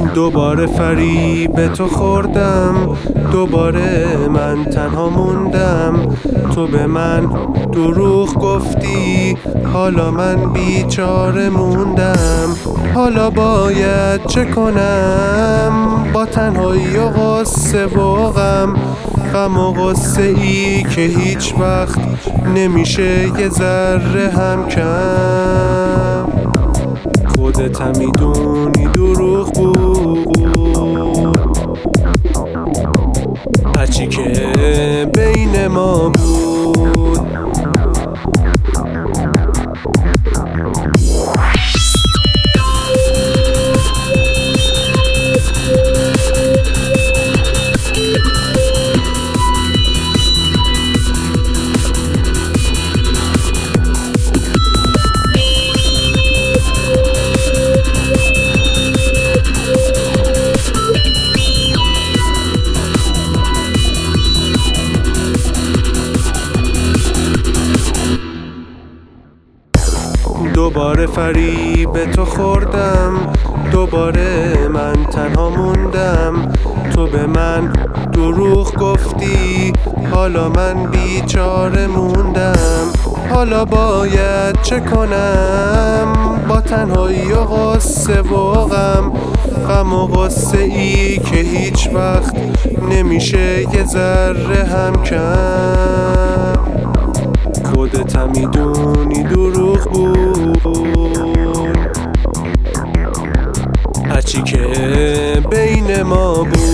دوباره فریب تو خوردم، دوباره من تنها موندم. تو به من دروغ گفتی، حالا من بیچاره موندم. حالا باید چه کنم با تنهایی و غصه و غم و غصه ای که هیچ وقت نمیشه یه ذره هم کم. خودت هم میدونی دروغ بود، هرچی که بین ما بود. دوباره فریب تو خوردم، دوباره من تنها موندم. تو به من دروغ گفتی، حالا من بیچاره موندم. حالا باید چه کنم با تنهایی و غصه و غم و غصه ای که هیچ وقت نمیشه یه ذره هم کم. خودت هم میدونی دروغ بود، هرچی که بین ما بود.